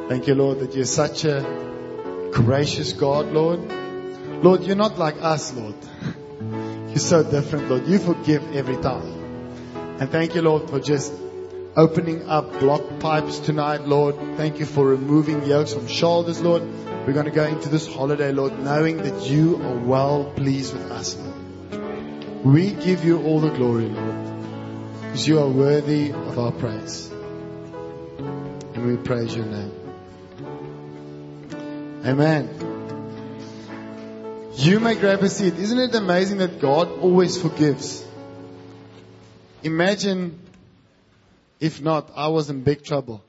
Thank you, Lord, that you're such a gracious God, Lord. Lord, you're not like us, Lord. You're so different, Lord. You forgive every time. And thank you, Lord, for just opening up blocked pipes tonight, Lord. Thank you for removing yokes from shoulders, Lord. We're going to go into this holiday, Lord, knowing that you are well pleased with us, Lord. We give you all the glory, Lord, because you are worthy of our praise. And we praise your name. Amen. You may grab a seat. Isn't it amazing that God always forgives? Imagine if not, I was in big trouble.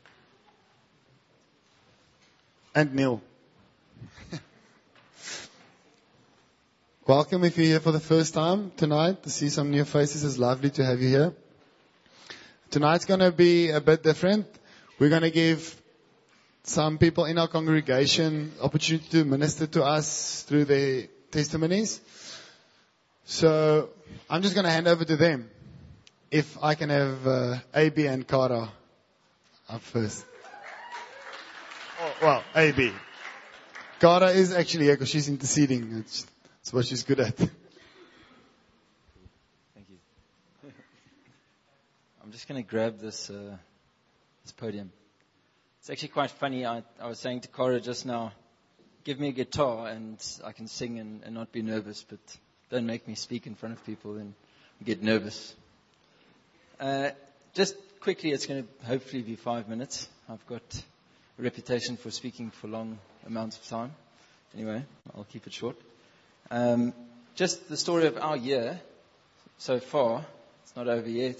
And Neil. Welcome if you're here for the first time tonight. To see some new faces, it's lovely to have you here. Tonight's going to be a bit different. We're going to give some people in our congregation opportunity to minister to us through their testimonies. So I'm just going to hand over to them. If I can have AB and Cara up first. Oh, well, AB. Cara is actually here because she's interceding. That's what she's good at. Thank you. I'm just going to grab this podium. It's actually quite funny. I was saying to Cara just now, give me a guitar and I can sing and not be nervous, but don't make me speak in front of people and get nervous. Just quickly, it's going to hopefully be 5 minutes. I've got a reputation for speaking for long amounts of time. Anyway, I'll keep it short. Just the story of our year so far. It's not over yet.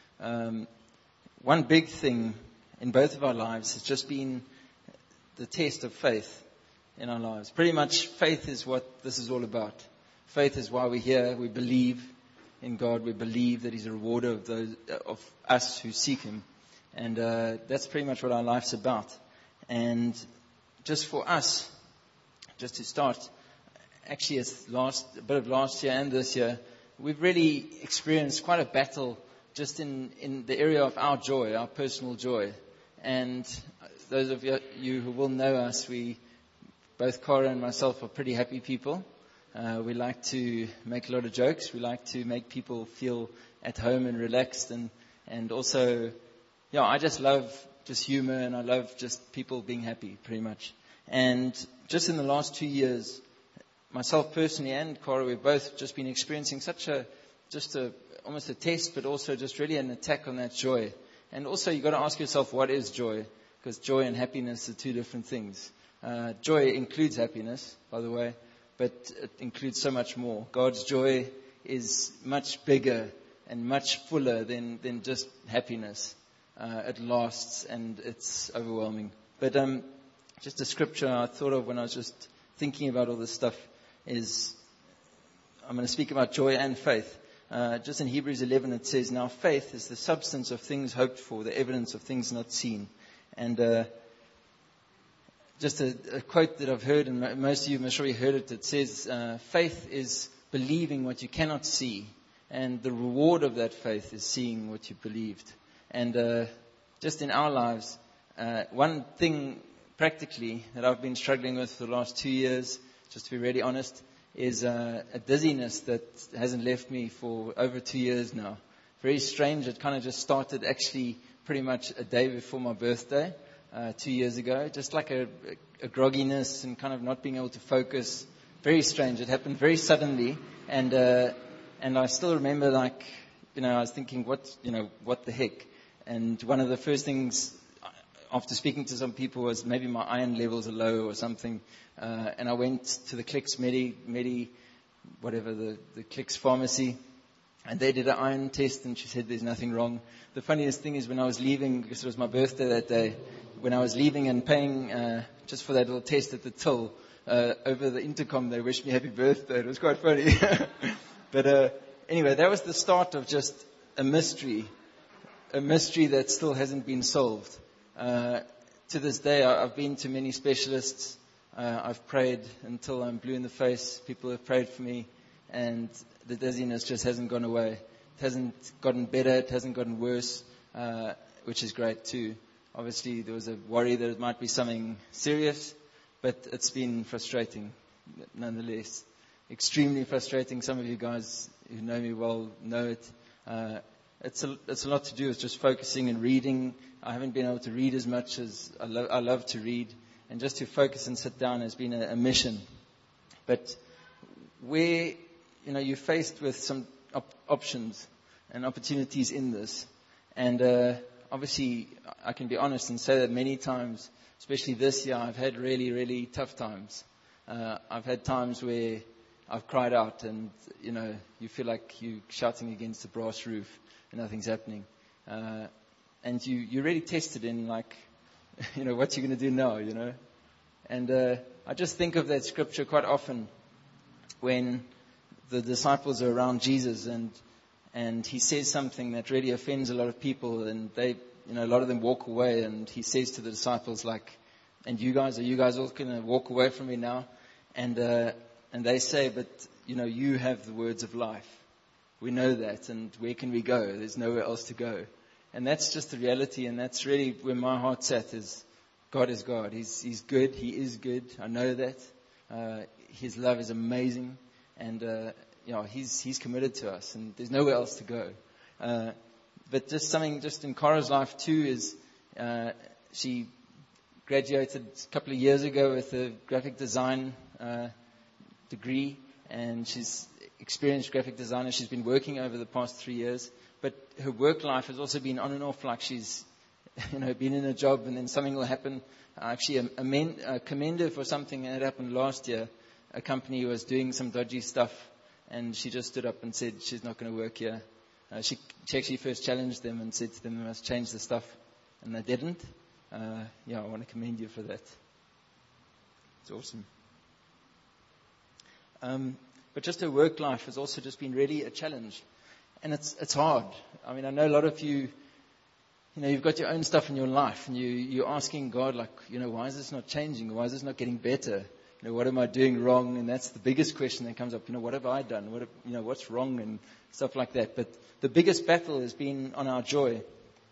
One big thing in both of our lives has just been the test of faith in our lives. Pretty much faith is what this is all about. Faith is why we're here. We believe in God. We believe that He's a rewarder of those of us who seek Him. And that's pretty much what our life's about. And just for us, just to start, actually it's a bit of last year and this year, we've really experienced quite a battle just in the area of our joy, our personal joy. And those of you who will know us, both Cara and myself are pretty happy people. We like to make a lot of jokes. We like to make people feel at home and relaxed. And also, I just love just humor and I love just people being happy, pretty much. And just in the last 2 years, myself personally and Cara, we've both just been experiencing almost a test, but also just really an attack on that joy. And also you've got to ask yourself, what is joy? Because joy and happiness are two different things. Joy includes happiness, by the way, but it includes so much more. God's joy is much bigger and much fuller than just happiness. It lasts and it's overwhelming. But just a scripture I thought of when I was just thinking about all this stuff is, I'm going to speak about joy and faith. Just in Hebrews 11 it says, now faith is the substance of things hoped for, the evidence of things not seen. And just a quote that I've heard, and most of you must surely heard it, that says, faith is believing what you cannot see, and the reward of that faith is seeing what you believed. And just in our lives, one thing practically that I've been struggling with for the last 2 years, just to be really honest, is a dizziness that hasn't left me for over 2 years now. Very strange. It kind of just started actually pretty much a day before my birthday, 2 years ago. Just like a grogginess and kind of not being able to focus. Very strange. It happened very suddenly. And I still remember I was thinking, what the heck? And one of the first things after speaking to some people was maybe my iron levels are low or something. And I went to the Clicks whatever, the Clicks pharmacy, and they did an iron test and she said there's nothing wrong. The funniest thing is when I was leaving, because it was my birthday that day, when I was leaving and paying just for that little test at the till, over the intercom they wished me happy birthday. It was quite funny. But anyway, that was the start of just a mystery that still hasn't been solved. To this day, I've been to many specialists. I've prayed until I'm blue in the face. People have prayed for me, and the dizziness just hasn't gone away. It hasn't gotten better. It hasn't gotten worse, which is great too. Obviously, there was a worry that it might be something serious, but it's been frustrating nonetheless. Extremely frustrating. Some of you guys who know me well know it. It's a lot to do with just focusing and reading. I haven't been able to read as much as I love to read. And just to focus and sit down has been a mission. But where, you're faced with some options and opportunities in this. And obviously, I can be honest and say that many times, especially this year, I've had really, really tough times. I've had times where I've cried out and, you feel like you're shouting against a brass roof and nothing's happening. And you're really tested in like, what you're going to do now, And I just think of that scripture quite often when the disciples are around Jesus and he says something that really offends a lot of people, and they, a lot of them walk away, and he says to the disciples like, and are you guys all going to walk away from me now? And they say, but, you have the words of life. We know that, and where can we go? There's nowhere else to go. And that's just the reality, and that's really where my heart's at, is God is God. He's good. He is good. I know that. His love is amazing, and He's committed to us, and there's nowhere else to go. But just something just in Cara's life too is she graduated a couple of years ago with a graphic design degree, and she's experienced graphic designer. She's been working over the past 3 years, but her work life has also been on and off. Like she's, been in a job and then something will happen. Actually, commend her for something that happened last year. A company was doing some dodgy stuff, and she just stood up and said she's not going to work here. She actually first challenged them and said to them, "You must change the stuff," and they didn't. I want to commend you for that. It's awesome. But just her work life has also just been really a challenge. And it's hard. I mean, I know a lot of you, you've got your own stuff in your life, and you're asking God, like, why is this not changing? Why is this not getting better? What am I doing wrong? And that's the biggest question that comes up. What have I done? What's wrong and stuff like that. But the biggest battle has been on our joy.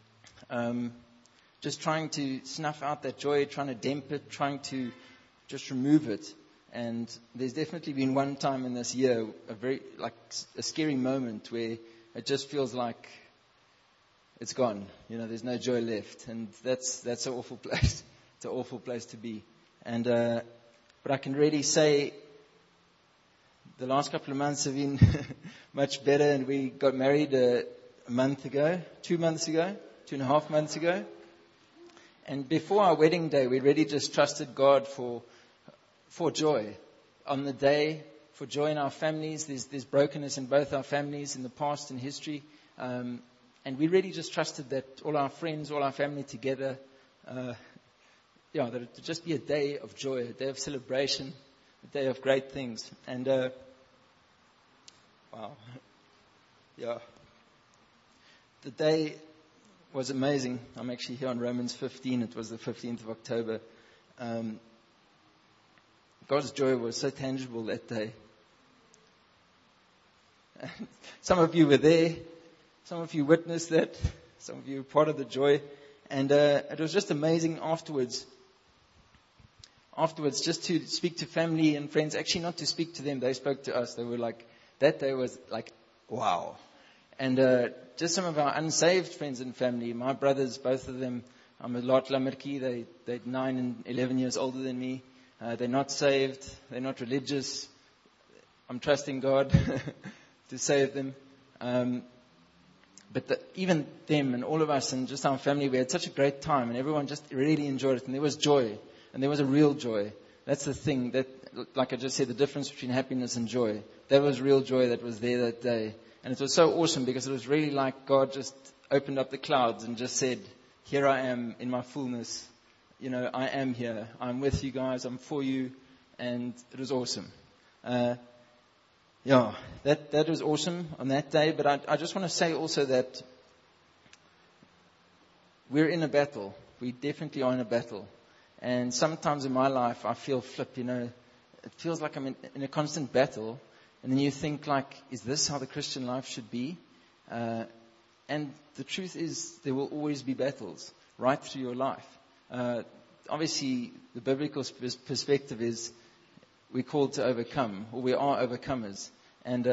Just trying to snuff out that joy, trying to damp it, trying to just remove it. And there's definitely been one time in this year, a scary moment where it just feels like it's gone. There's no joy left. And that's an awful place. It's an awful place to be. And, but I can really say the last couple of months have been much better. And we got married a month ago, 2 months ago, 2.5 months ago. And before our wedding day, we really just trusted God for joy on the day, for joy in our families. There's brokenness in both our families in the past and history. And we really just trusted that all our friends, all our family together, that it would just be a day of joy, a day of celebration, a day of great things. And, wow. Yeah. The day was amazing. I'm actually here on Romans 15. It was the 15th of October. God's joy was so tangible that day. Some of you were there. Some of you witnessed that. Some of you were part of the joy. And it was just amazing afterwards. Afterwards, just to speak to family and friends. Actually, not to speak to them. They spoke to us. They were like, that day was like, wow. And just some of our unsaved friends and family. My brothers, both of them, I'm a lot Lamerki. They're 9 and 11 years older than me. They're not saved. They're not religious. I'm trusting God to save them. But even them and all of us and just our family, we had such a great time, and everyone just really enjoyed it. And there was joy, and there was a real joy. That's the thing that, like I just said, the difference between happiness and joy. There was real joy that was there that day. And it was so awesome because it was really like God just opened up the clouds and just said, here I am in my fullness. I am here. I'm with you guys. I'm for you. And it was awesome. That was awesome on that day. But I just want to say also that we're in a battle. We definitely are in a battle. And sometimes in my life, I feel flipped, It feels like I'm in a constant battle. And then you think like, is this how the Christian life should be? And the truth is, there will always be battles. right through your life. Obviously, the biblical perspective is we're called to overcome, or we are overcomers. And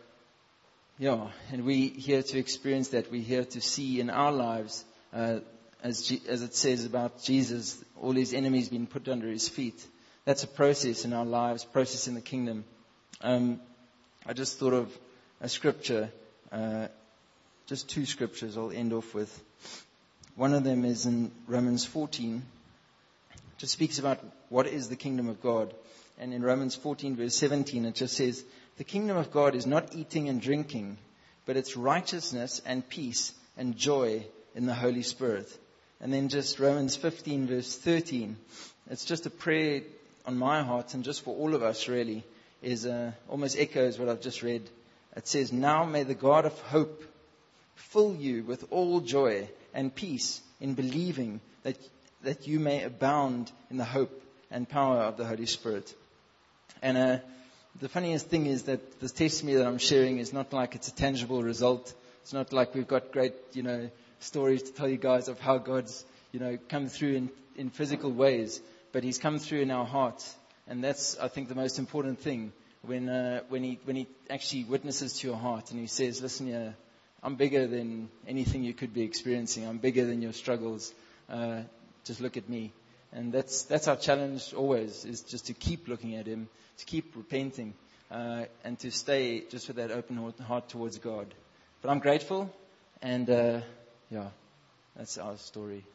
and we're here to experience that. We're here to see in our lives, as it says about Jesus, all his enemies being put under his feet. That's a process in our lives, process in the kingdom. I just thought of a scripture, just two scriptures I'll end off with. One of them is in Romans 14. It just speaks about what is the kingdom of God. And in Romans 14 verse 17 it just says, the kingdom of God is not eating and drinking, but it's righteousness and peace and joy in the Holy Spirit. And then just Romans 15 verse 13. It's just a prayer on my heart and just for all of us really, is almost echoes what I've just read. It says, now may the God of hope fill you with all joy and peace in believing that you may abound in the hope and power of the Holy Spirit. And the funniest thing is that this testimony that I'm sharing is not like it's a tangible result. It's not like we've got great, stories to tell you guys of how God's, come through in physical ways. But he's come through in our hearts. And that's, I think, the most important thing. When he actually witnesses to your heart and he says, listen here, I'm bigger than anything you could be experiencing. I'm bigger than your struggles. Just look at me. And that's our challenge always, is just to keep looking at him, to keep repenting, and to stay just with that open heart towards God. But I'm grateful, and that's our story.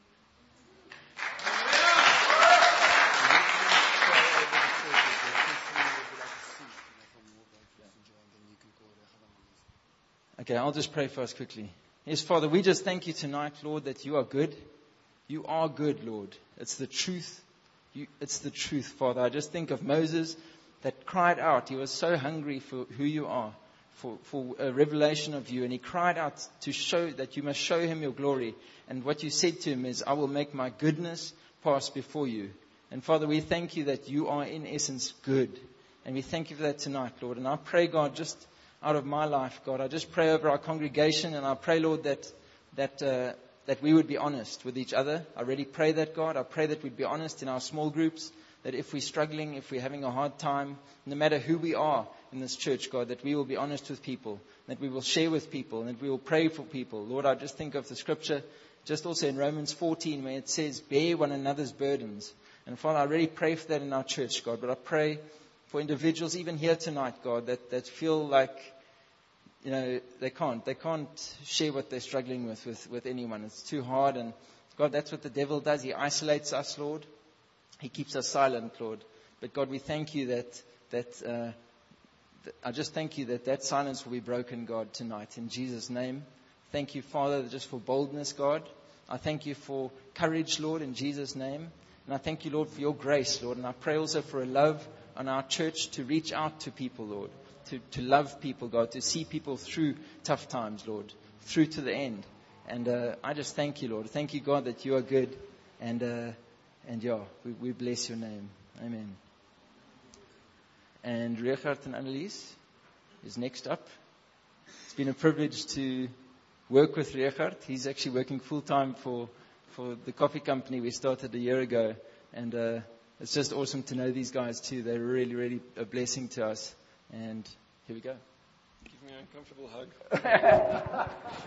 Okay, I'll just pray for us quickly. Yes, Father, we just thank you tonight, Lord, that you are good. You are good, Lord. It's the truth. It's the truth, Father. I just think of Moses that cried out. He was so hungry for who you are, for a revelation of you. And he cried out to show that you must show him your glory. And what you said to him is, I will make my goodness pass before you. And Father, we thank you that you are in essence good. And we thank you for that tonight, Lord. And I pray, God, just out of my life, God, I just pray over our congregation. And I pray, Lord, that we would be honest with each other. I really pray that, God. I pray that we'd be honest in our small groups. That if we're struggling, if we're having a hard time, no matter who we are in this church, God, that we will be honest with people. That we will share with people. And that we will pray for people. Lord, I just think of the scripture, just also in Romans 14, where it says, bear one another's burdens. And Father, I really pray for that in our church, God. But I pray for individuals, even here tonight, God, that feel like, they can't share what they're struggling with anyone. It's too hard. And God, that's what the devil does. He isolates us, Lord. He keeps us silent, Lord. But God, we thank you I just thank you that silence will be broken, God, tonight. In Jesus' name. Thank you, Father, just for boldness, God. I thank you for courage, Lord, in Jesus' name. And I thank you, Lord, for your grace, Lord. And I pray also for a love on our church to reach out to people, Lord. To love people, God, to see people through tough times, Lord, through to the end. And I just thank you, Lord. Thank you, God, that you are good. And we bless your name. Amen. And Richard and Annelies is next up. It's been a privilege to work with Richard. He's actually working full-time for the coffee company we started a year ago. And it's just awesome to know these guys too. They're really, really a blessing to us. And here we go. Give me an uncomfortable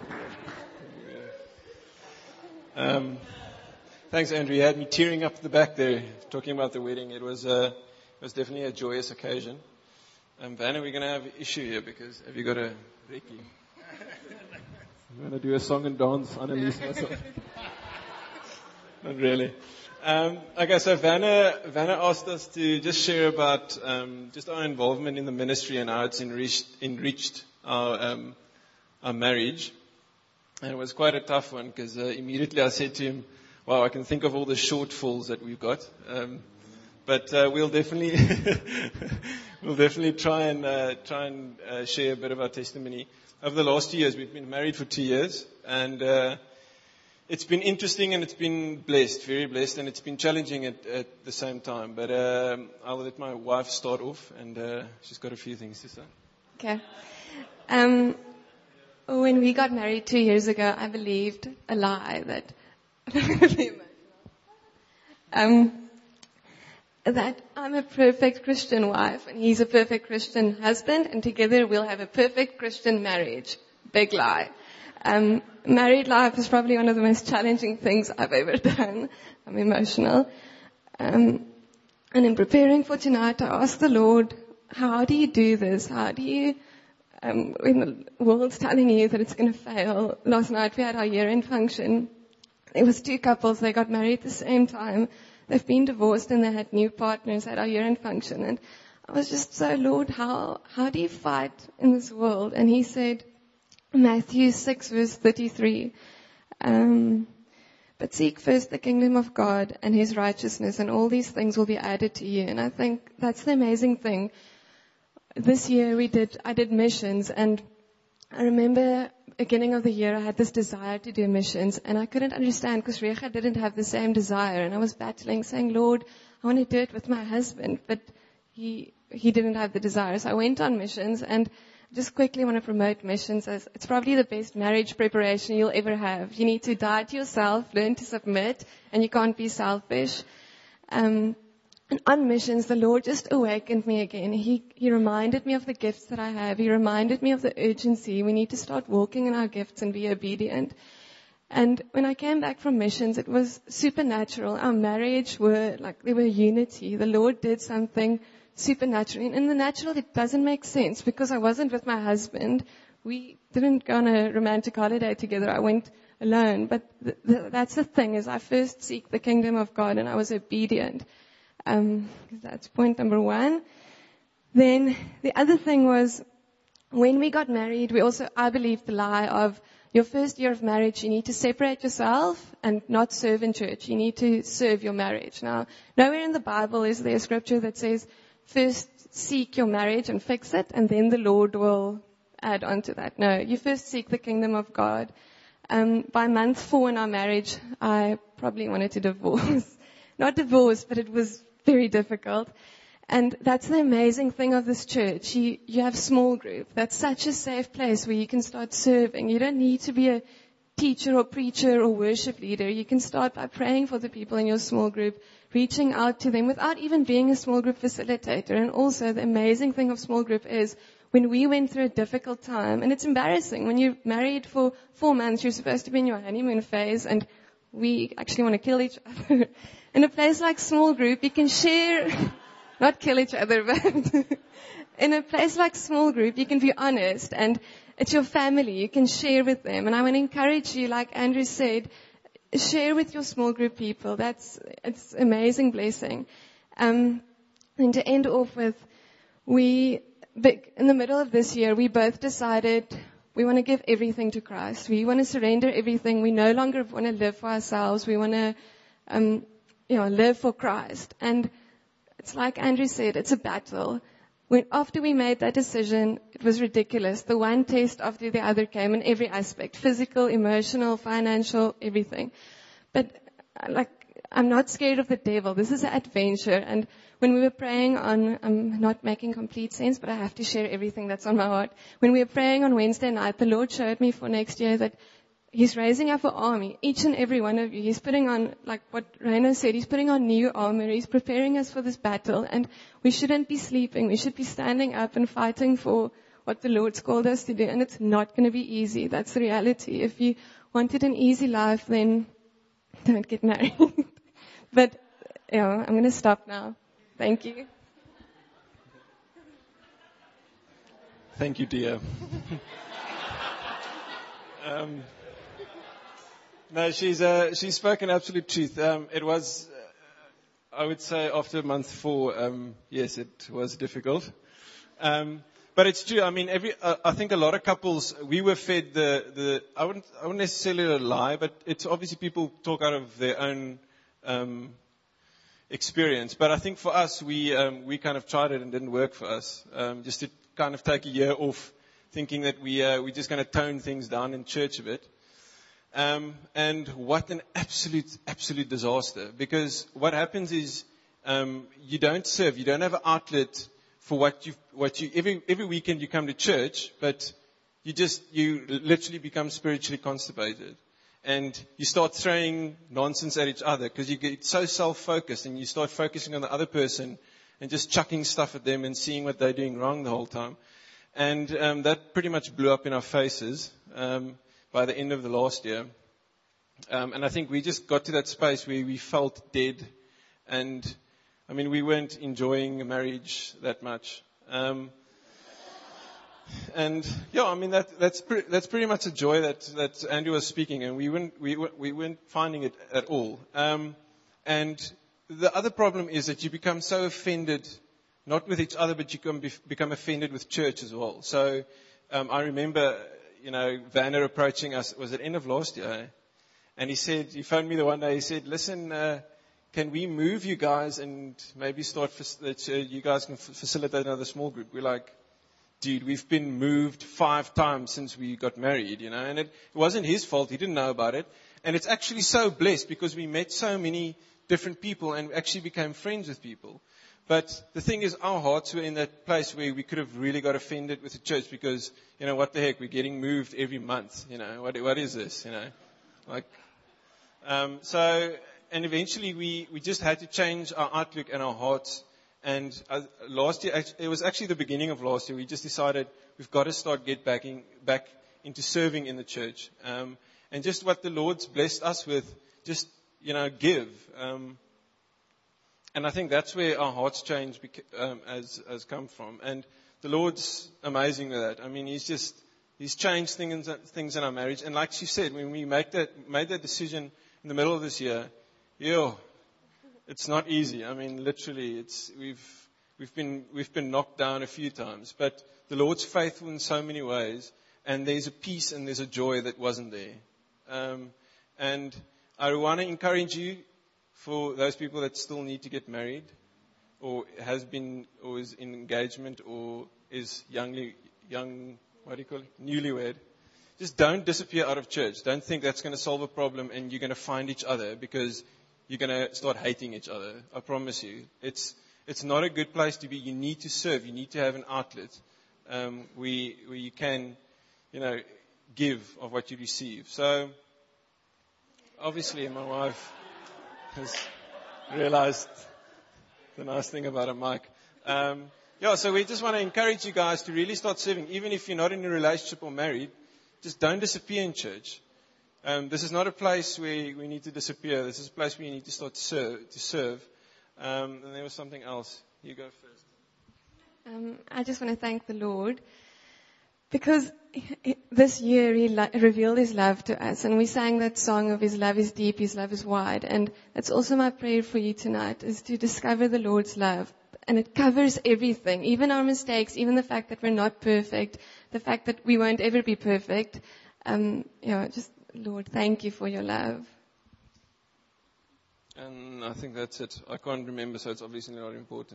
hug. Thanks, Andrew. You had me tearing up the back there, talking about the wedding. It was definitely a joyous occasion. Vanna, we're going to have an issue here because have you got a recce? I'm going to do a song and dance, Annelies myself. Not really. Okay, so Vanna asked us to just share about just our involvement in the ministry and how it's enriched our marriage. And it was quite a tough one because immediately I said to him, wow, I can think of all the shortfalls that we've got. But we'll definitely try and share a bit of our testimony. Over the last 2 years, we've been married for 2 years, and it's been interesting and it's been blessed, very blessed, and it's been challenging at the same time. But I'll let my wife start off, and she's got a few things to say. Okay. When we got married 2 years ago, I believed a lie that That I'm a perfect Christian wife and he's a perfect Christian husband, and together we'll have a perfect Christian marriage. Big lie. Married life is probably one of the most challenging things I've ever done. I'm emotional. And in preparing for tonight, I asked the Lord, how do you do this? How do you, when the world's telling you that it's going to fail? Last night we had our year-end function. There was 2 couples, they got married at the same time. They've been divorced and they had new partners at our year-end function. And I was just so, Lord, how do you fight in this world? And he said, Matthew 6 verse 33, but seek first the kingdom of God and his righteousness, and all these things will be added to you. And I think that's the amazing thing. This year I did missions, and I remember beginning of the year I had this desire to do missions, and I couldn't understand because Recha didn't have the same desire, and I was battling saying, Lord, I want to do it with my husband, but he didn't have the desire. So I went on missions, and just quickly want to promote missions as it's probably the best marriage preparation you'll ever have. You need to die to yourself, learn to submit, and you can't be selfish. And on missions, the Lord just awakened me again. He reminded me of the gifts that I have. He reminded me of the urgency. We need to start walking in our gifts and be obedient. And when I came back from missions, it was supernatural. Our marriage there were unity. The Lord did something supernatural. And in the natural, it doesn't make sense because I wasn't with my husband. We didn't go on a romantic holiday together. I went alone. But that's the thing, is I first seek the kingdom of God, and I was obedient. That's point number 1. Then the other thing was, when we got married, I believed the lie of your first year of marriage, you need to separate yourself and not serve in church. You need to serve your marriage. Now, nowhere in the Bible is there a scripture that says, first seek your marriage and fix it, and then the Lord will add on to that. No, you first seek the kingdom of God. By month 4 in our marriage, I probably wanted to divorce. Not divorce, but it was very difficult. And that's the amazing thing of this church. You have small group. That's such a safe place where you can start serving. You don't need to be a teacher or preacher or worship leader. You can start by praying for the people in your small group, reaching out to them without even being a small group facilitator. And also the amazing thing of small group is when we went through a difficult time, and it's embarrassing. When you're married for 4 months, you're supposed to be in your honeymoon phase, and we actually want to kill each other. In a place like small group, you can share, not kill each other, but in a place like small group, you can be honest, and it's your family. You can share with them. And I want to encourage you, like Andrew said, share with your small group people. It's amazing blessing. And to end off with, in the middle of this year, we both decided we want to give everything to Christ. We want to surrender everything. We no longer want to live for ourselves. We want to, live for Christ. And it's like Andrew said, it's a battle. After we made that decision, it was ridiculous. The one test after the other came in every aspect, physical, emotional, financial, everything. But I'm not scared of the devil. This is an adventure. And when we were praying I'm not making complete sense, but I have to share everything that's on my heart. When we were praying on Wednesday night, the Lord showed me for next year that He's raising up an army, each and every one of you. He's putting on, like what Raina said, He's putting on new armor. He's preparing us for this battle, and we shouldn't be sleeping. We should be standing up and fighting for what the Lord's called us to do, and it's not going to be easy. That's the reality. If you wanted an easy life, then don't get married. But, I'm going to stop now. Thank you. Thank you, dear. No, she's spoken absolute truth. It was, I would say, after month 4, yes, it was difficult. But it's true. I mean, I think a lot of couples, we were fed I wouldn't necessarily lie, but it's obviously people talk out of their own experience. But I think for us, we kind of tried it and didn't work for us. Just to kind of take a year off, thinking that we're just going to tone things down in church a bit. And what an absolute disaster. Because what happens is, you don't serve, you don't have an outlet for what you, every weekend you come to church, but you literally become spiritually constipated. and you start throwing nonsense at each other because you get so self-focused and you start focusing on the other person and just chucking stuff at them and seeing what they're doing wrong the whole time. And that pretty much blew up in our faces by the end of the last year. And I think we just got to that space where we felt dead. And, I mean, we weren't enjoying marriage that much. And yeah, I mean that's pretty much a joy that Andrew was speaking, and we weren't finding it at all. And the other problem is that you become so offended, not with each other, but you can become offended with church as well. So I remember, Vanner approaching us. Was it end of last year? And he phoned me the one day. He said, "Listen, can we move you guys and maybe start that you guys can facilitate another small group?" We're like, "Dude, we've been moved 5 times since we got married, and it wasn't his fault. He didn't know about it. And it's actually so blessed because we met so many different people and actually became friends with people. But the thing is, our hearts were in that place where we could have really got offended with the church because, what the heck, we're getting moved every month. What is this, and eventually we just had to change our outlook and our hearts. And last year, it was actually the beginning of last year, we just decided we've got to start back into serving in the church. And just what the Lord's blessed us with, just, give. And I think that's where our hearts change has come from. And the Lord's amazing with that. I mean, He's changed things in our marriage. And like she said, when we made that decision in the middle of this year, it's not easy. I mean, literally, we've been knocked down a few times. But the Lord's faithful in so many ways, and there's a peace and there's a joy that wasn't there. And I want to encourage you, for those people that still need to get married, or is in engagement, or is newlywed. Just don't disappear out of church. Don't think that's going to solve a problem and you're going to find each other because you're going to start hating each other. I promise you. It's not a good place to be. You need to serve. You need to have an outlet where you can, give of what you receive. So, obviously, my wife has realized the nice thing about a mic. So we just want to encourage you guys to really start serving. Even if you're not in a relationship or married, just don't disappear in church. This is not a place where we need to disappear. This is a place where you need to start to serve. And there was something else. You go first. I just want to thank the Lord because this year He revealed His love to us. And we sang that song of His love is deep, His love is wide. And that's also my prayer for you tonight, is to discover the Lord's love. And it covers everything, even our mistakes, even the fact that we're not perfect, the fact that we won't ever be perfect. Just, Lord, thank you for your love. And I think that's it. I can't remember, so it's obviously not important.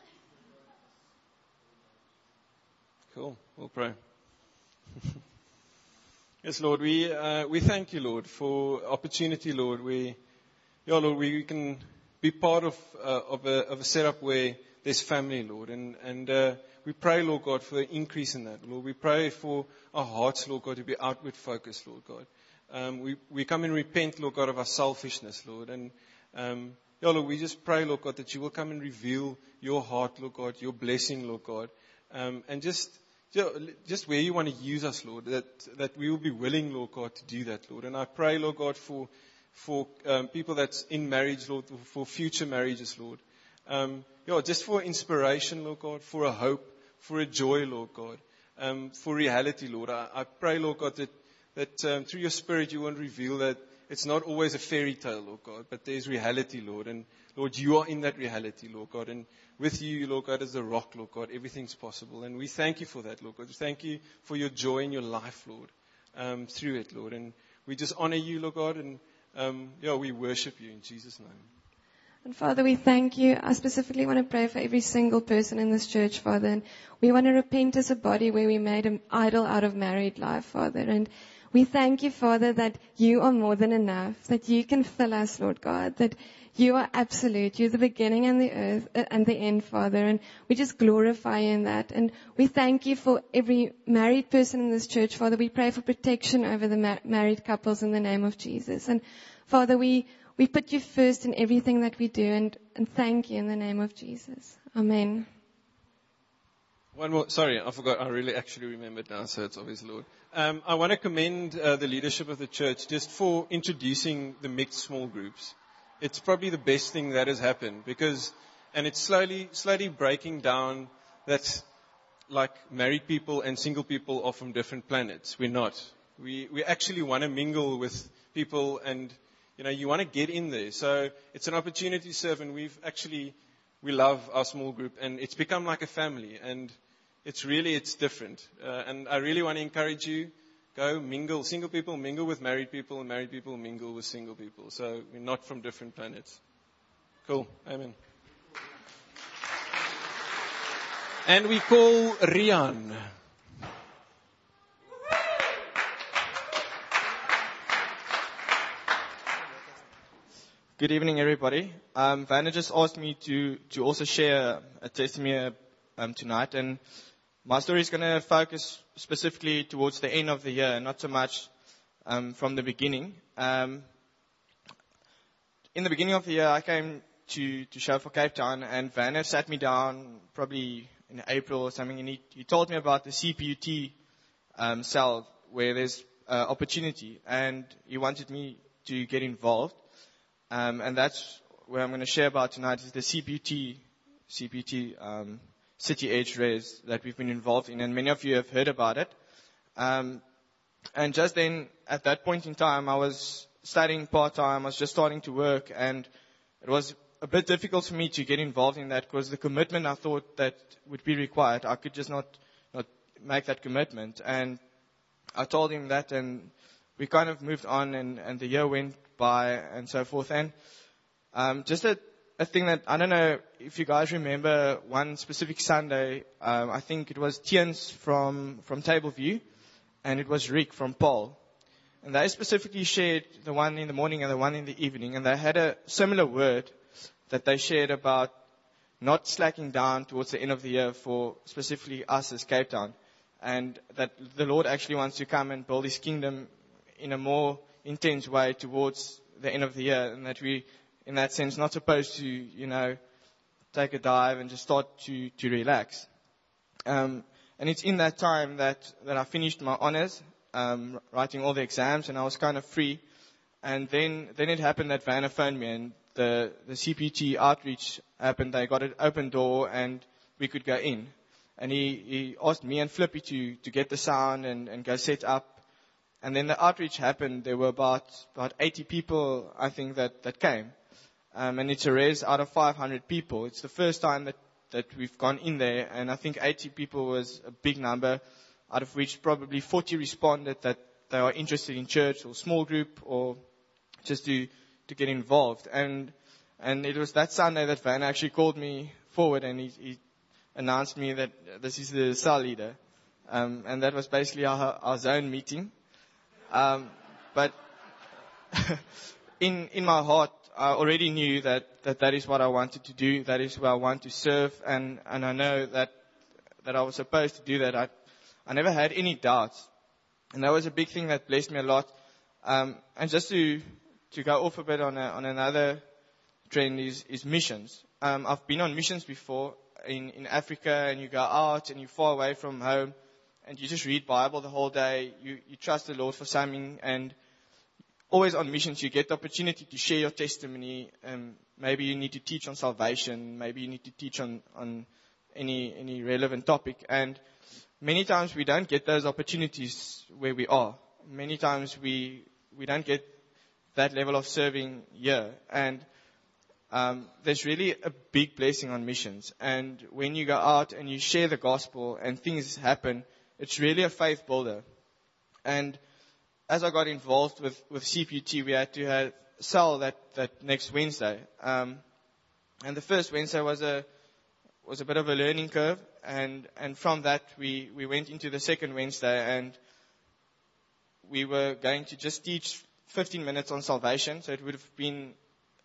Cool. We'll pray. Yes, Lord, we thank you, Lord, for opportunity, Lord. We can be part of a setup where there's family, Lord, and we pray, Lord God, for an increase in that, Lord. We pray for our hearts, Lord God, to be outward focused, Lord God. We come and repent, Lord God, of our selfishness, Lord, and Lord, we just pray, Lord God, that you will come and reveal your heart, Lord God, your blessing, Lord God, and just where you want to use us, Lord, that we will be willing, Lord God, to do that, Lord. And I pray, Lord God, for people that's in marriage, Lord, for future marriages, Lord. Just for inspiration, Lord God, for a hope, for a joy, Lord God, for reality, Lord. I pray, Lord God, that through your Spirit you want to reveal that it's not always a fairy tale, Lord God, but there's reality, Lord. And Lord, you are in that reality, Lord God. And with you, Lord God, as the rock, Lord God, everything's possible. And we thank you for that, Lord God. Thank you for your joy in your life, Lord, through it, Lord. And we just honor you, Lord God, and we worship you in Jesus' name. And Father, we thank you. I specifically want to pray for every single person in this church, Father. And we want to repent as a body where we made an idol out of married life, Father. And we thank you, Father, that you are more than enough, that you can fill us, Lord God, that You are absolute. You're the beginning and the earth and the end, Father. And we just glorify you in that. And we thank you for every married person in this church, Father. We pray for protection over the married couples in the name of Jesus. And Father, we put you first in everything that we do, and thank you in the name of Jesus. Amen. One more. Sorry, I forgot. I really actually remembered now, so it's obviously Lord. I want to commend the leadership of the church just for introducing the mixed small groups. It's probably the best thing that has happened and it's slowly breaking down that like married people and single people are from different planets. We're not. We actually want to mingle with people, and you want to get in there. So it's an opportunity to serve, and we love our small group, and it's become like a family, and it's different. And I really want to encourage you, go mingle. Single people mingle with married people, and married people mingle with single people. So we're not from different planets. Cool. Amen. And we call Rian. Good evening, everybody. Vanna just asked me to also share a testimony tonight, and my story is going to focus specifically towards the end of the year, not so much from the beginning. In the beginning of the year, I came to show for Cape Town, and Vanna sat me down probably in April or something, and he told me about the CPUT cell where there's opportunity, and he wanted me to get involved. And that's what I'm going to share about tonight is the CPUT City Edge Res that we've been involved in, and many of you have heard about it. And just then, at that point in time, I was studying part-time, I was just starting to work, and it was a bit difficult for me to get involved in that because the commitment I thought that would be required, I could just not make that commitment. And I told him that, and we kind of moved on, and the year went by and so forth. And just a thing that, I don't know if you guys remember one specific Sunday, I think it was Tiens from Tableview, and it was Rick from Paul. And they specifically shared the one in the morning and the one in the evening, and they had a similar word that they shared about not slacking down towards the end of the year for specifically us as Cape Town, and that the Lord actually wants to come and build His kingdom in a more intense way towards the end of the year, and that we, in that sense, not supposed to, take a dive and just start to relax. And it's in that time that I finished my honors, writing all the exams, and I was kind of free. And then it happened that Vanna phoned me, and the CPT outreach happened. They got an open door, and we could go in. And he asked me and Flippy to get the sound and go set up. And then the outreach happened. There were about 80 people, I think, that came. And it's a res out of 500 people. It's the first time that we've gone in there. And I think 80 people was a big number, out of which probably 40 responded that they are interested in church or small group or just to get involved. And it was that Sunday that Van actually called me forward, and he announced me that this is the cell leader. And that was basically our zone meeting. But in my heart, I already knew that is what I wanted to do. That is where I want to serve. And I know that I was supposed to do that. I never had any doubts. And that was a big thing that blessed me a lot. And just to go off a bit on another trend is missions. I've been on missions before in Africa, and you go out and you're far away from home, and you just read Bible the whole day. You trust the Lord for something, and always on missions you get the opportunity to share your testimony. Maybe you need to teach on salvation. Maybe you need to teach on any relevant topic. And many times we don't get those opportunities where we are. Many times we don't get that level of serving here. And there's really a big blessing on missions. And when you go out and you share the gospel and things happen, it's really a faith builder. And as I got involved with CPT, we had to have cell that next Wednesday. And the first Wednesday was a bit of a learning curve. And from that, we went into the second Wednesday, and we were going to just teach 15 minutes on salvation. So it would have been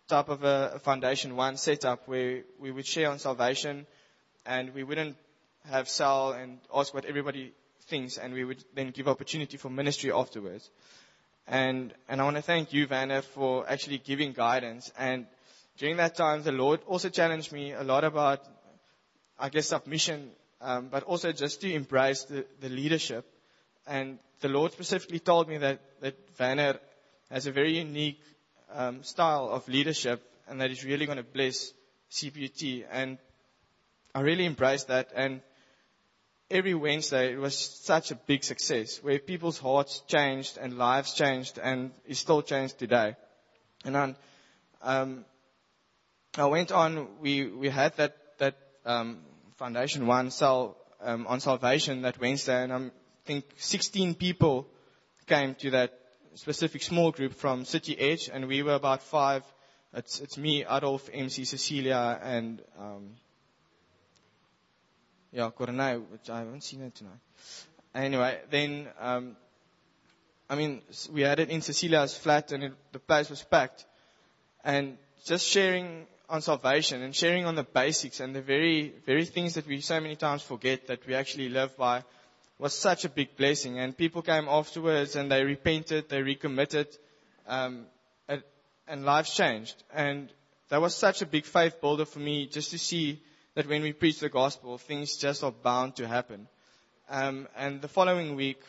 type of a Foundation One setup where we would share on salvation, and we wouldn't have Sal and ask what everybody thinks, and we would then give opportunity for ministry afterwards. And I want to thank you, Vanna, for actually giving guidance. And during that time, the Lord also challenged me a lot about, I guess, submission, but also just to embrace the leadership. And the Lord specifically told me that Vanna has a very unique style of leadership, and that is really going to bless CPUT. And I really embraced that. And every Wednesday, it was such a big success, where people's hearts changed and lives changed, and is still changed today. And I went on. We had that Foundation One cell on salvation that Wednesday, and I think 16 people came to that specific small group from City Edge, and we were about 5. It's me, Adolf, MC Cecilia, and Coronel, which I haven't seen it tonight. Anyway, then, we had it in Cecilia's flat, and the place was packed. And just sharing on salvation and sharing on the basics and the very, very things that we so many times forget that we actually live by was such a big blessing. And people came afterwards and they repented, they recommitted, and lives changed. And that was such a big faith builder for me, just to see that when we preach the gospel, things just are bound to happen. And the following week,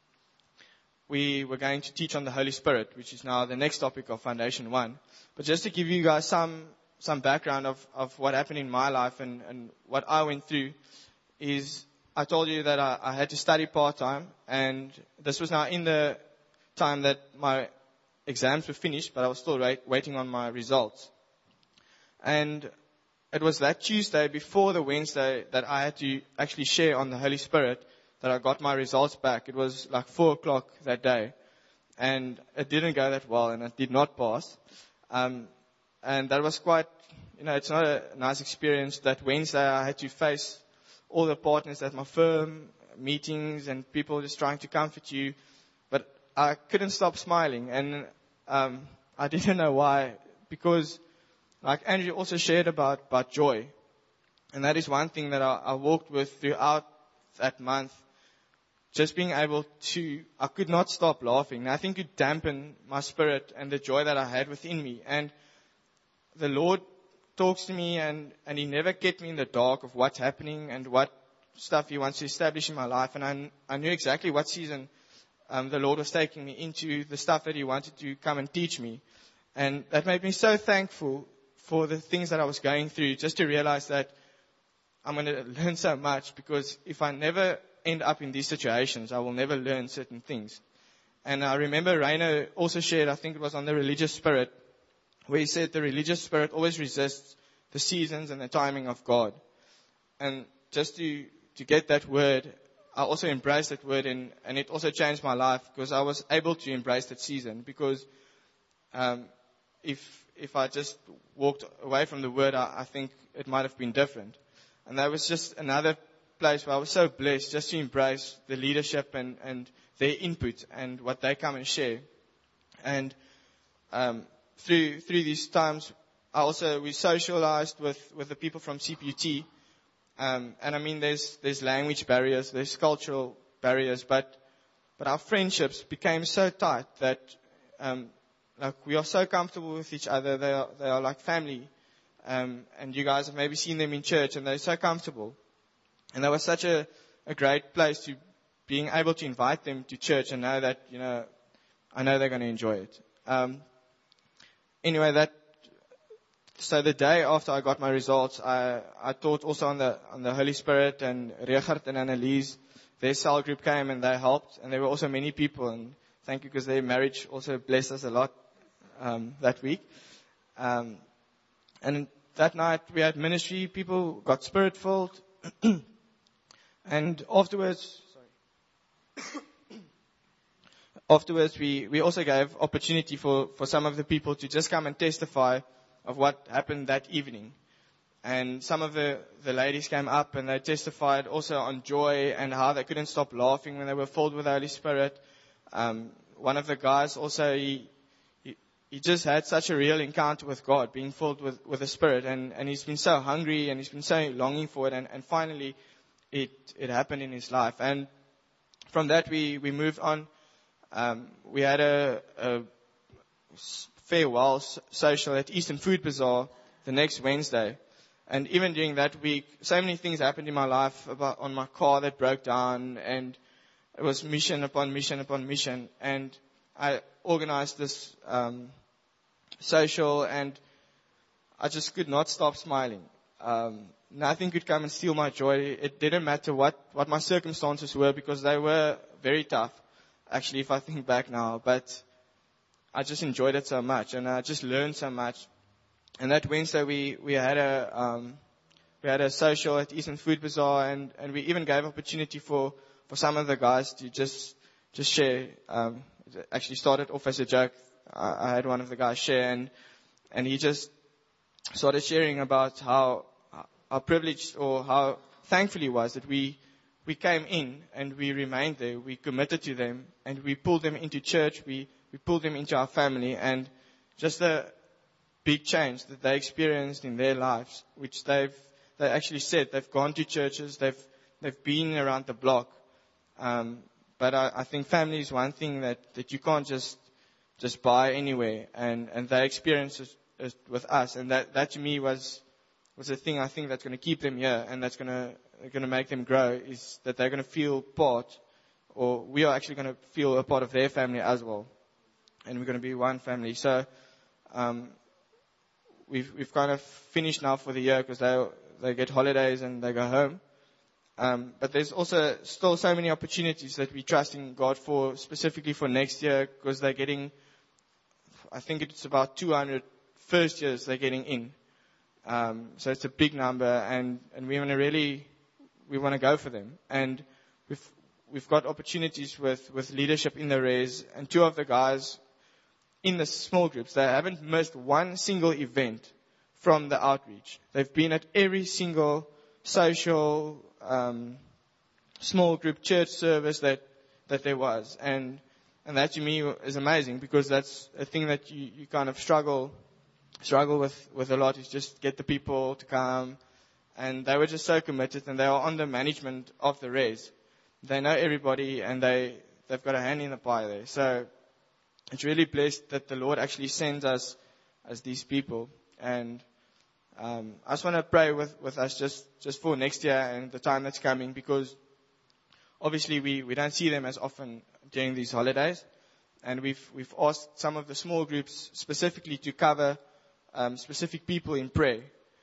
we were going to teach on the Holy Spirit, which is now the next topic of Foundation One. But just to give you guys some background of what happened in my life and what I went through, is I told you that I had to study part-time, and this was now in the time that my exams were finished, but I was still waiting on my results. And it was that Tuesday before the Wednesday that I had to actually share on the Holy Spirit that I got my results back. It was like 4:00 that day. And it didn't go that well, and I did not pass. And that was quite, it's not a nice experience. That Wednesday I had to face all the partners at my firm, meetings, and people just trying to comfort you. But I couldn't stop smiling. And I didn't know why, because like Andrew also shared about joy. And that is one thing that I walked with throughout that month. Just being able to, I could not stop laughing. Nothing could dampen my spirit and the joy that I had within me. And the Lord talks to me, and He never kept me in the dark of what's happening and what stuff He wants to establish in my life. And I knew exactly what season the Lord was taking me into, the stuff that He wanted to come and teach me. And that made me so thankful for the things that I was going through, just to realize that I'm going to learn so much, because if I never end up in these situations, I will never learn certain things. And I remember Rainer also shared, I think it was on the religious spirit, where he said the religious spirit always resists the seasons and the timing of God. And just to get that word, I also embraced that word, and it also changed my life, because I was able to embrace that season. Because if I just walked away from the word, I think it might have been different. And that was just another place where I was so blessed just to embrace the leadership and their input and what they come and share. And through these times, we socialized with the people from CPUT. And I mean, there's language barriers, there's cultural barriers, but our friendships became so tight that we are so comfortable with each other. They are like family. And you guys have maybe seen them in church, and they're so comfortable. And that was such a great place to being able to invite them to church and know that, I know they're going to enjoy it. Anyway, so the day after I got my results, I taught also on the Holy Spirit, and Richard and Annelies, their cell group came and they helped, and there were also many people, and thank you, because their marriage also blessed us a lot that week. And that night we had ministry, people got spirit-filled, and afterwards we also gave opportunity for some of the people to just come and testify of what happened that evening. And some of the ladies came up and they testified also on joy and how they couldn't stop laughing when they were filled with the Holy Spirit. One of the guys also, he he just had such a real encounter with God, being filled with the Spirit. And he's been so hungry and he's been so longing for it. And finally, it happened in his life. And from that, we moved on. We had a farewell social at Eastern Food Bazaar the next Wednesday. And even during that week, so many things happened in my life on my car that broke down, and it was mission upon mission upon mission. And I organized this social, and I just could not stop smiling. Nothing could come and steal my joy. It didn't matter what my circumstances were, because they were very tough, actually, if I think back now. But I just enjoyed it so much, and I just learned so much. And that Wednesday we had a social at Eastern Food Bazaar, and we even gave opportunity for some of the guys to just share. It actually started off as a joke. I had one of the guys share, and he just started sharing about how privileged or how thankful he was that we came in and we remained there. We committed to them, and we pulled them into church. We pulled them into our family, and just the big change that they experienced in their lives, which they actually said they've gone to churches, they've been around the block. But I think family is one thing that you can't just buy anywhere, and they experienced it with us, and that to me was the thing I think that's going to keep them here, and that's going to make them grow, is that they're going to feel part, or we are actually going to feel a part of their family as well, and we're going to be one family. So we've kind of finished now for the year, because they get holidays and they go home. But there's also still so many opportunities that we trust in God for, specifically for next year, because they're getting, I think it's about 200 first years they're getting in. So it's a big number, and we want to go for them. And we've got opportunities with leadership in the res, and two of the guys in the small groups, they haven't missed one single event from the outreach. They've been at every single social, small group church service that there was. And that to me is amazing, because that's a thing that you kind of struggle with a lot, is just get the people to come. And they were just so committed, and they are on the management of the res. They know everybody, and they've got a hand in the pie there. So it's really blessed that the Lord actually sends us as these people. And I just want to pray with us just for next year and the time that's coming, because obviously we don't see them as often during these holidays. And we've asked some of the small groups specifically to cover specific people in prayer.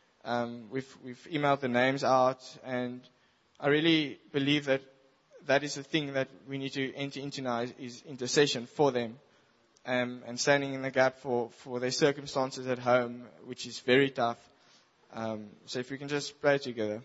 We've emailed the names out, and I really believe that is the thing that we need to enter into now, is intercession for them. And standing in the gap for their circumstances at home, which is very tough. So if we can just pray together.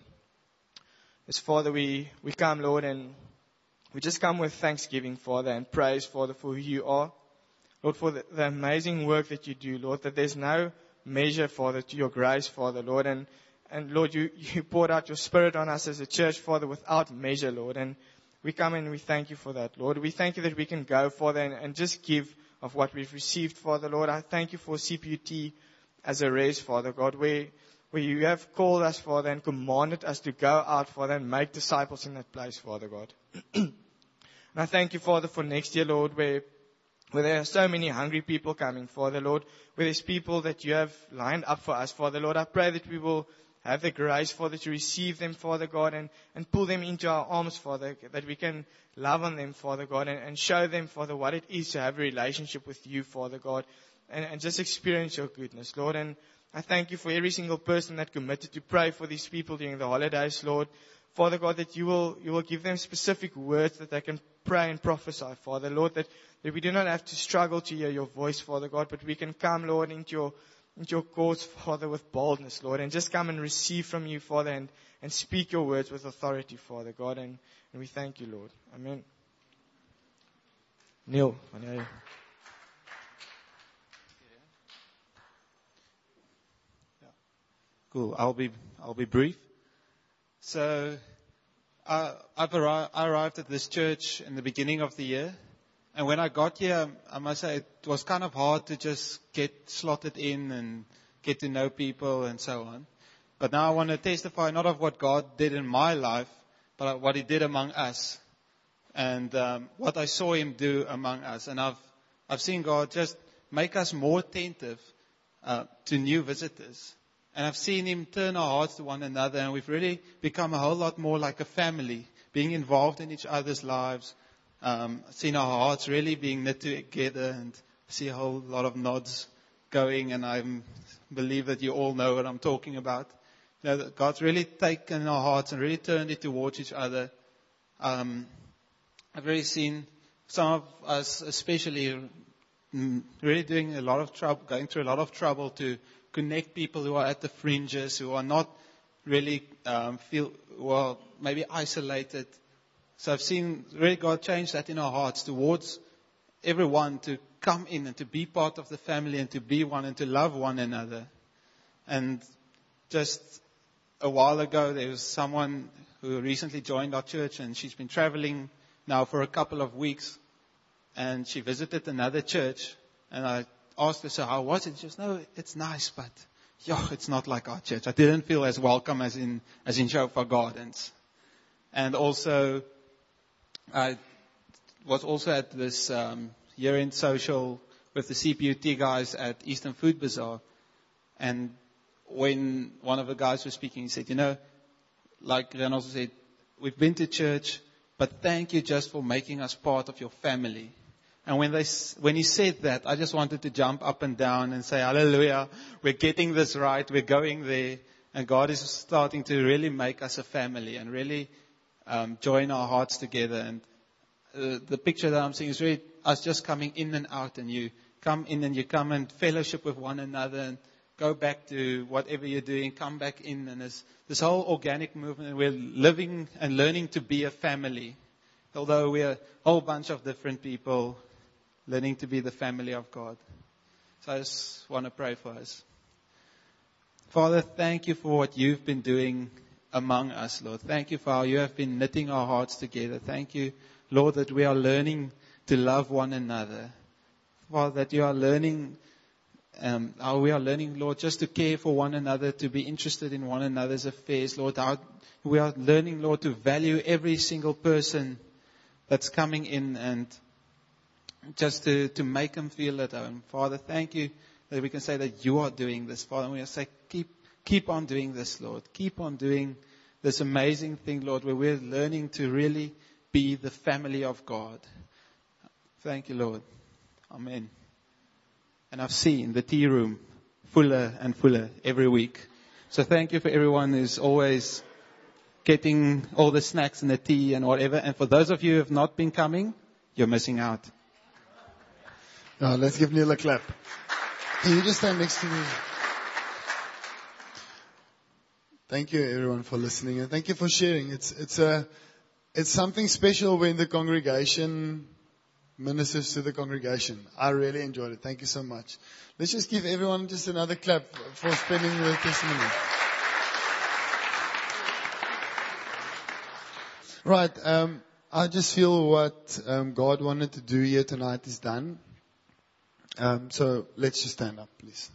As Father, we come, Lord, and we just come with thanksgiving, Father, and praise, Father, for who you are. Lord, for the amazing work that you do, Lord, that there's no measure, Father, to your grace, Father, Lord. And Lord, you poured out your Spirit on us as a church, Father, without measure, Lord. And we come and we thank you for that, Lord. We thank you that we can go, Father, and just give of what we've received, Father, Lord. I thank you for CPUT as a race, Father God, where you have called us, Father, and commanded us to go out, Father, and make disciples in that place, Father God. And I thank you, Father, for next year, Lord, where there are so many hungry people coming, Father, Lord, where there's people that you have lined up for us, Father, Lord. I pray that we will have the grace, Father, to receive them, Father God, and pull them into our arms, Father, that we can love on them, Father God, and show them, Father, what it is to have a relationship with you, Father God, and just experience your goodness, Lord. And I thank you for every single person that committed to pray for these people during the holidays, Lord. Father God, that you will give them specific words that they can pray and prophesy, Father, Lord, that we do not have to struggle to hear your voice, Father God, but we can come, Lord, into your courts, Father, with boldness, Lord, and just come and receive from you, Father, and speak your words with authority, Father God, and we thank you, Lord. Amen. Neil, I know you. Cool. I'll be brief. So I arrived at this church in the beginning of the year, And when I got here, I must say it was kind of hard to just get slotted in and get to know people and so on. But now I want to testify not of what God did in my life, but what He did among us. And what I saw Him do among us. And I've seen God just make us more attentive to new visitors. And I've seen Him turn our hearts to one another. And we've really become a whole lot more like a family, being involved in each other's lives. Seen our hearts really being knit together, and see a whole lot of nods going, and I believe that you all know what I'm talking about. You know, that God's really taken our hearts and really turned it towards each other. I've really seen some of us, especially, really doing a lot of trouble, going through a lot of trouble to connect people who are at the fringes, who are not really maybe isolated. So I've seen really God change that in our hearts towards everyone to come in and to be part of the family and to be one and to love one another. And just a while ago, there was someone who recently joined our church, and she's been traveling now for a couple of weeks. And she visited another church, and I asked her, so how was it? She says, no, it's nice, but it's not like our church. I didn't feel as welcome as in Shofar Gardens. And also, I was also at this year-end social with the CPUT guys at Eastern Food Bazaar. And when one of the guys was speaking, he said, like Ren also said, we've been to church, but thank you just for making us part of your family. And when he said that, I just wanted to jump up and down and say, hallelujah, we're getting this right, we're going there. And God is starting to really make us a family and really join our hearts together. And the picture that I'm seeing is really us just coming in and out, and you come in and you come and fellowship with one another and go back to whatever you're doing, come back in, and this whole organic movement, and we're living and learning to be a family. Although we're a whole bunch of different people learning to be the family of God. So I just want to pray for us. Father, thank you for what you've been doing among us, Lord. Thank you for how you have been knitting our hearts together. Thank you, Lord, that we are learning to love one another. Father, that you are learning, how we are learning, Lord, just to care for one another, to be interested in one another's affairs, Lord. How we are learning, Lord, to value every single person that's coming in, and just to make them feel at home. Father, thank you that we can say that you are doing this, Father. And we say, keep on doing this, Lord. Keep on doing this amazing thing, Lord, where we're learning to really be the family of God. Thank you, Lord. Amen. And I've seen the tea room fuller and fuller every week. So thank you for everyone who's always getting all the snacks and the tea and whatever. And for those of you who have not been coming, you're missing out. Let's give Neil a clap. Can you just stand next to me? Thank you, everyone, for listening, and thank you for sharing. It's something special when the congregation ministers to the congregation. I really enjoyed it. Thank you so much. Let's just give everyone just another clap for spending the testimony. Right. I just feel what God wanted to do here tonight is done. So let's just stand up, please.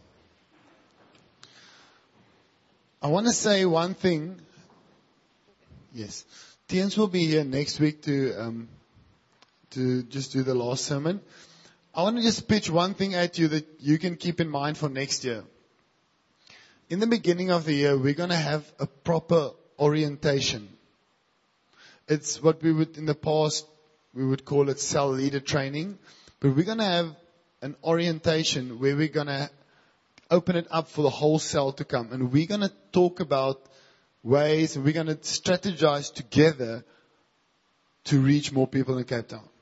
I want to say one thing. Yes. Tiens will be here next week to just do the last sermon. I want to just pitch one thing at you that you can keep in mind for next year. In the beginning of the year, we're going to have a proper orientation. It's what we would, in the past, we would call it cell leader training. But we're going to have an orientation where we're going to open it up for the whole cell to come. And we're going to talk about ways, and we're going to strategize together to reach more people in Cape Town.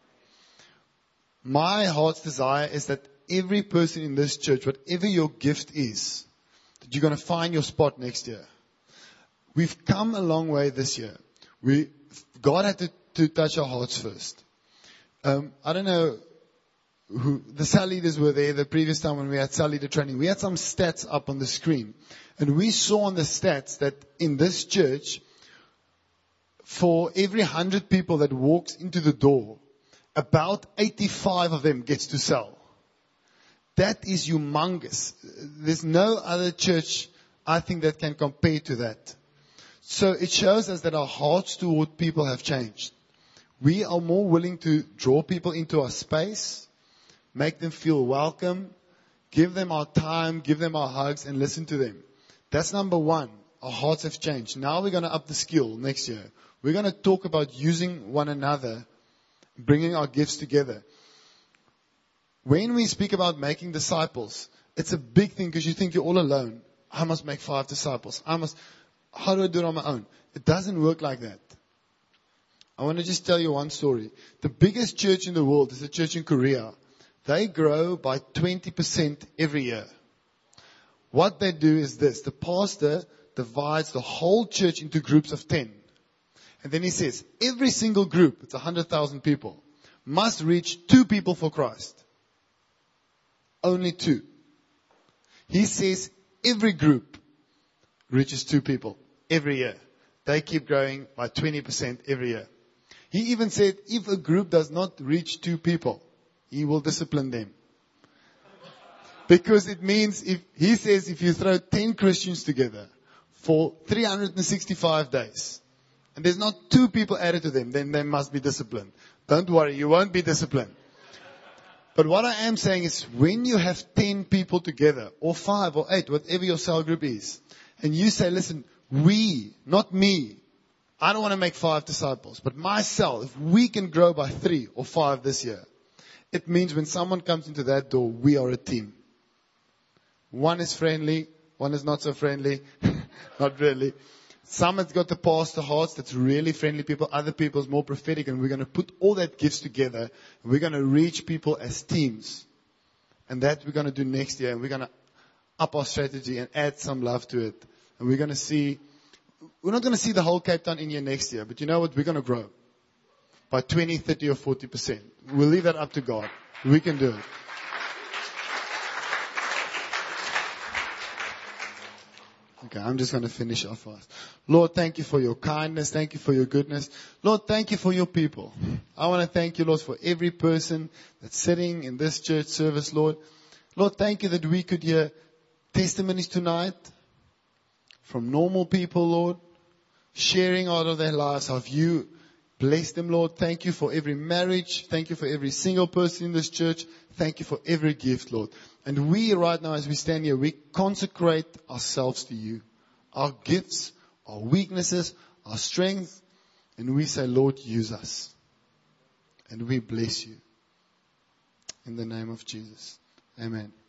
My heart's desire is that every person in this church, whatever your gift is, that you're going to find your spot next year. We've come a long way this year. God had to touch our hearts first. I don't know who the cell leaders were there the previous time when we had cell leader training. We had some stats up on the screen, and we saw on the stats that in this church, for every 100 people that walks into the door, about 85 of them gets to sell. That is humongous. There's no other church, I think, that can compare to that. So it shows us that our hearts toward people have changed. We are more willing to draw people into our space, make them feel welcome, give them our time, give them our hugs, and listen to them. That's number one. Our hearts have changed. Now we're going to up the skill next year. We're going to talk about using one another, bringing our gifts together. When we speak about making disciples, it's a big thing because you think you're all alone. I must make 5 disciples. How do I do it on my own? It doesn't work like that. I want to just tell you one story. The biggest church in the world is a church in Korea. They grow by 20% every year. What they do is this. The pastor divides the whole church into groups of 10. And then he says, every single group, it's 100,000 people, must reach 2 people for Christ. Only 2. He says every group reaches 2 people every year. They keep growing by 20% every year. He even said if a group does not reach 2 people, he will discipline them. Because it means if you throw 10 Christians together for 365 days, and there's not 2 people added to them, then they must be disciplined. Don't worry, you won't be disciplined. But what I am saying is when you have 10 people together, or 5 or 8, whatever your cell group is, and you say, listen, we, not me, I don't want to make 5 disciples, but my cell, if we can grow by 3 or 5 this year, it means when someone comes into that door, we are a team. One is friendly, one is not so friendly, not really. Some has got the pastor hearts, that's really friendly people. Other people is more prophetic, and we're going to put all that gifts together. And we're going to reach people as teams. And that we're going to do next year. And we're going to up our strategy and add some love to it. And we're going to see, we're not going to see the whole Cape Town India next year. But you know what? We're going to grow by 20, 30 or 40%. We'll leave that up to God. We can do it. Okay, I'm just going to finish off fast. Lord, thank you for your kindness. Thank you for your goodness. Lord, thank you for your people. I want to thank you, Lord, for every person that's sitting in this church service, Lord. Lord, thank you that we could hear testimonies tonight from normal people, Lord, sharing out of their lives how you bless them, Lord. Thank you for every marriage. Thank you for every single person in this church. Thank you for every gift, Lord. And we right now, as we stand here, we consecrate ourselves to you. Our gifts, our weaknesses, our strength. And we say, Lord, use us. And we bless you. In the name of Jesus. Amen.